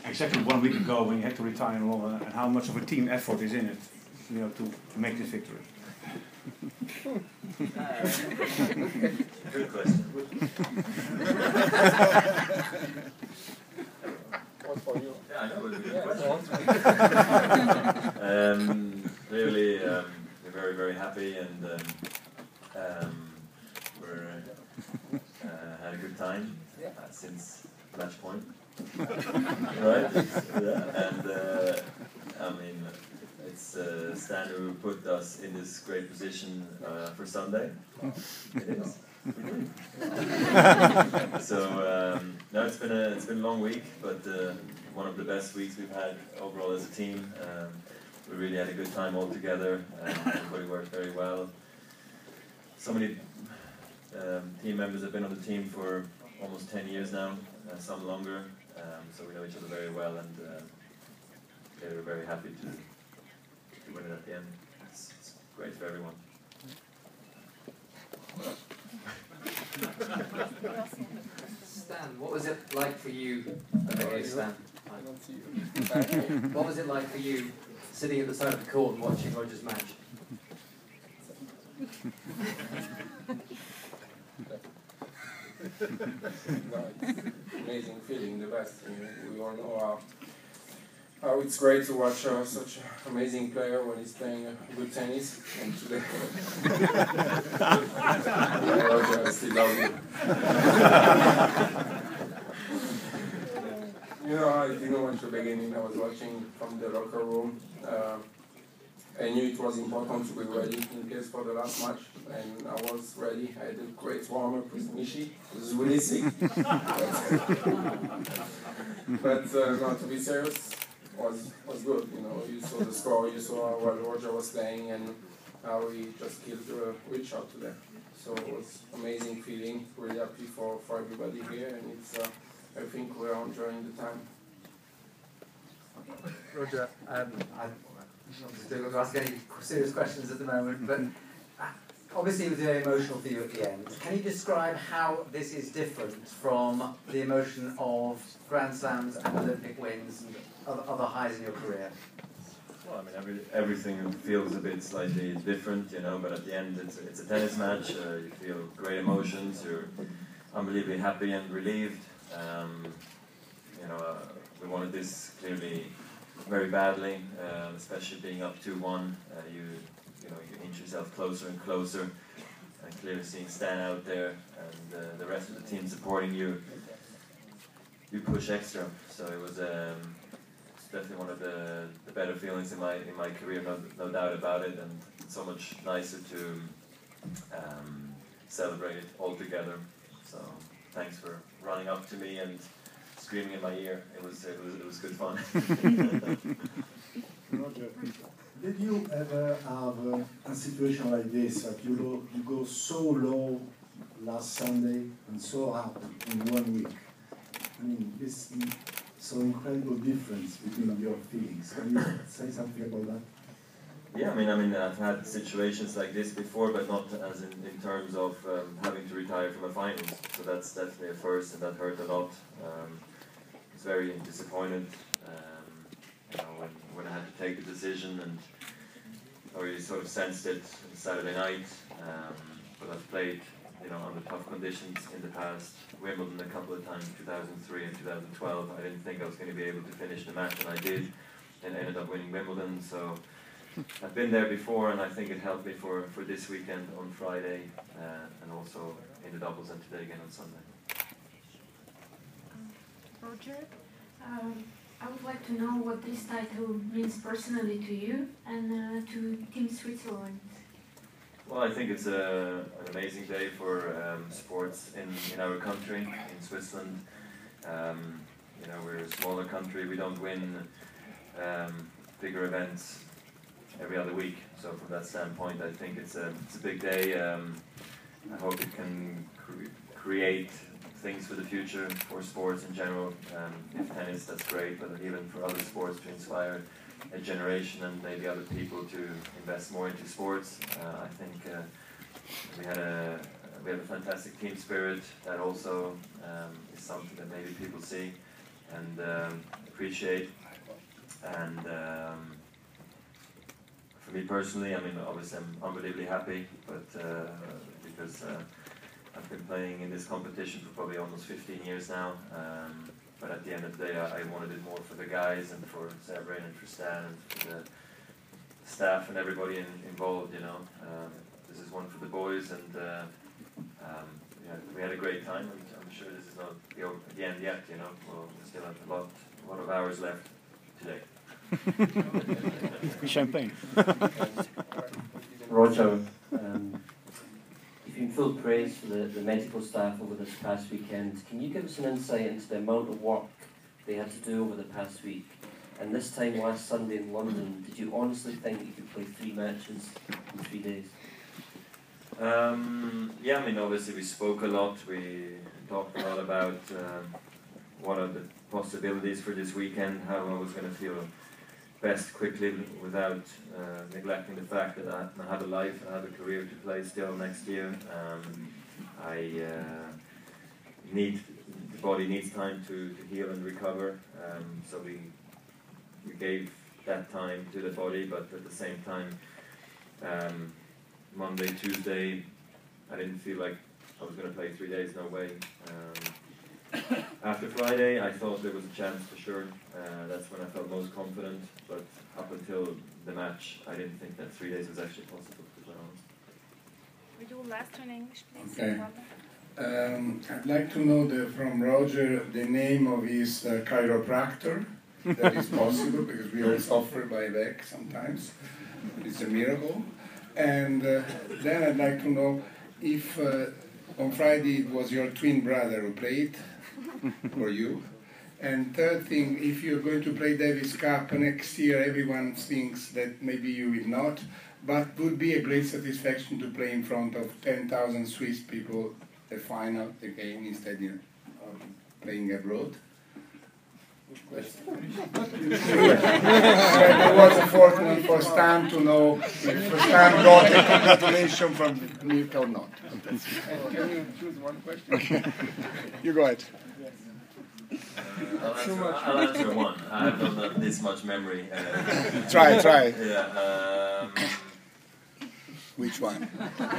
exactly 1 week ago when you had to retire and all, and how much of a team effort is in it, you know, to make this victory? Good question. What for you? Yeah, I know it was a good question. Clearly, we're very, very happy, and we're had a good time since match point. Right? Yeah. And I mean, it's Stan who put us in this great position for Sunday. It is. So no, it's been a long week, but one of the best weeks we've had overall as a team. We really had a good time all together. Everybody worked very well. So many team members have been on the team for almost 10 years now, some longer. So we know each other very well, and they were very happy to win it at the end. It's great for everyone. Stan, what was it like for you? Okay, Stan. I don't see you. What was it like for you sitting at the side of the court and watching Roger's match? No, it's amazing feeling, the best. We all know how it's great to watch such an amazing player when he's playing good tennis. And today, Roger, I still love you. You know, I didn't watch the beginning. I was watching from the locker room. I knew it was important to be ready in case for the last match, and I was ready. I had a great warm-up with Michi. I was really sick. But no, to be serious, was good. You know, you saw the score, you saw how well Roger was playing, and how he just killed Richard today. So it was amazing feeling. Really happy for everybody here, and it's I think we're enjoying the time. Roger, I'm not going to ask any serious questions at the moment, but obviously it was very emotional for you at the end. Can you describe how this is different from the emotion of Grand Slams and Olympic wins and other highs in your career? Well, I mean, everything feels a bit slightly different, you know, but at the end it's a tennis match. You feel great emotions. You're unbelievably happy and relieved. You know, we wanted this clearly very badly, especially being up 2-1. You inch yourself closer and closer, and clearly seeing Stan out there and the rest of the team supporting you, you push extra. So it was it's definitely one of the better feelings in my career, no doubt about it, and so much nicer to celebrate it all together. So thanks for running up to me and screaming in my ear. It was good fun. Roger, did you ever have a situation like this, that you go so low last Sunday and so up in 1 week? I mean, this so incredible difference between your feelings. Can you say something about that? Yeah, I mean, I've had situations like this before, but not as in terms of having to retire from a finals. So that's definitely a first, and that hurt a lot. I was very disappointed, you know, when I had to take the decision, and I really sort of sensed it on Saturday night. But I've played, you know, under tough conditions in the past. Wimbledon a couple of times, 2003 and 2012. I didn't think I was going to be able to finish the match, and I did, and ended up winning Wimbledon. So I've been there before, and I think it helped me for this weekend on Friday, and also in the doubles, and today again on Sunday. Roger, I would like to know what this title means personally to you and to Team Switzerland. Well, I think it's an amazing day for sports in our country, in Switzerland. You know, we're a smaller country. We don't win bigger events every other week. So from that standpoint, I think it's a big day. I hope it can create things for the future for sports in general. If tennis, that's great, but even for other sports to inspire a generation and maybe other people to invest more into sports. I think we have a fantastic team spirit that also is something that maybe people see, and appreciate. And for me personally, I mean, obviously I'm unbelievably happy, but because I've been playing in this competition for probably almost 15 years now. But at the end of the day, I wanted it more for the guys and for Severin and for Stan and for the staff and everybody involved, you know. This is one for the boys, and yeah, we had a great time. I'm sure this is not the end yet, you know. We still have a lot of hours left today. Champagne. Roger, you've been full praise for the medical staff over this past weekend. Can you give us an insight into the amount of work they had to do over the past week? And this time last Sunday in London, did you honestly think you could play 3 matches in 3 days? Yeah, I mean, obviously we spoke a lot. We talked a lot about what are the possibilities for this weekend, how I was going to feel best quickly without neglecting the fact that I have a life, I have a career to play still next year. The body needs time to heal and recover, so we gave that time to the body, but at the same time, Monday, Tuesday, I didn't feel like I was going to play 3 days, no way. After Friday, I thought there was a chance for sure. That's when I felt most confident, but up until the match, I didn't think that 3 days was actually possible, to be honest. Would you last to in English, please? Okay. I'd like to know from Roger the name of his chiropractor. That is possible, because we all suffer by back sometimes. It's a miracle. And then I'd like to know if on Friday it was your twin brother who played for you. And third thing, if you're going to play Davis Cup next year, everyone thinks that maybe you will not, but would be a great satisfaction to play in front of 10,000 Swiss people the final, the game, instead of playing abroad. There was a fourth one for Stan to know if Stan got a congratulation from Mirka or not. Can you choose one question? You go ahead. I'll answer one. I have not this much memory. Try. Yeah. Which one?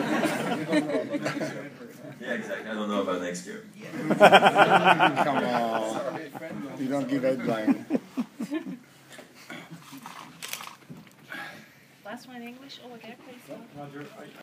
Yeah, exactly. I don't know about next year. Come on. You don't give headline. Last one in English. Oh, again, please. Roger,